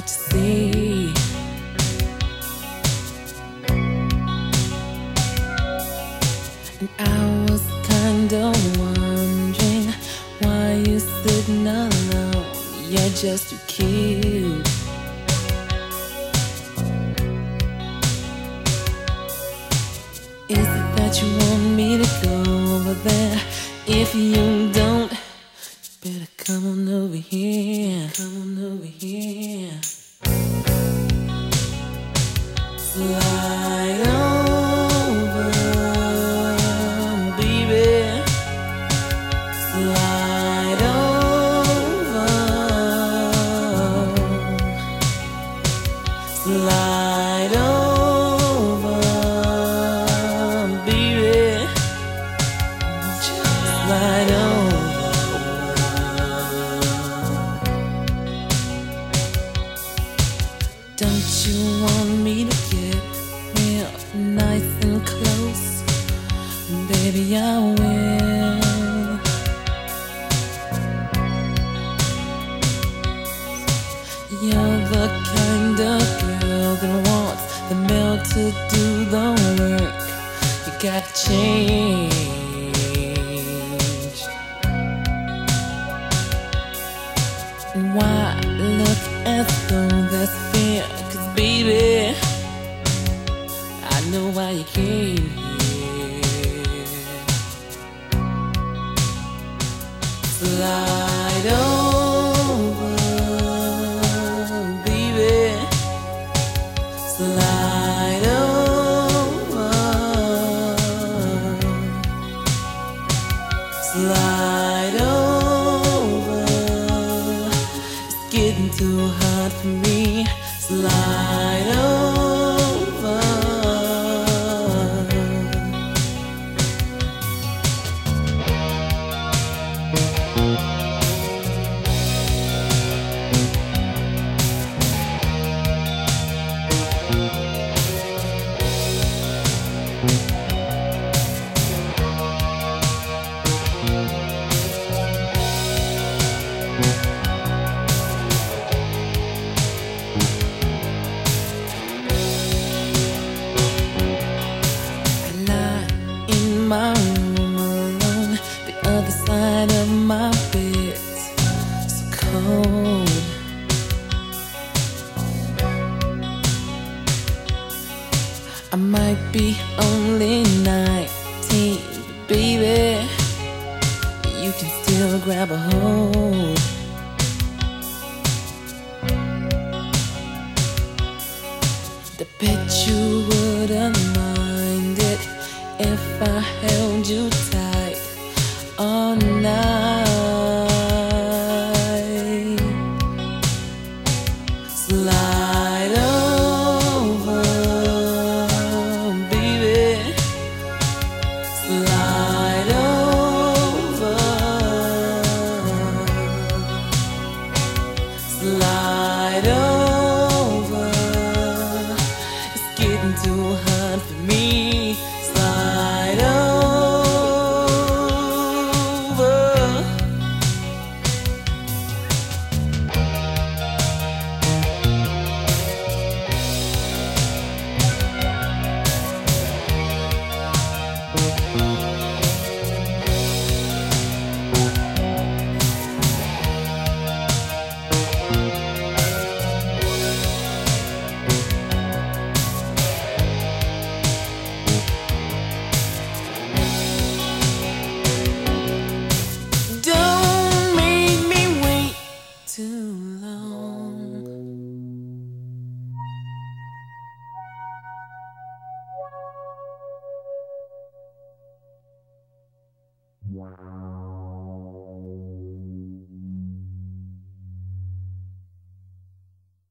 to see. And I was kinda wondering why you sitting alone. You're just too cute. Is it that you want me to go over there? If you don't, you better come on over here. Come on over here. Slide over, baby. Slide over. Slide over, baby. Just slide over. Don't you want me to get real nice and close? Baby, I will. You're the kind of girl that wants the male to do the work. You gotta change. And why look as though there's fear? 'Cause baby, I know why you came here. Slide over, baby. Slide over. Slide over. It's getting too hard for me. Slide over. My room alone, the other side of my bed's so cold. I might be only 19, but baby, you can still grab a hold. I bet you wouldn't mind it if I held you tight all night. Slide over, baby. Slide over. Slide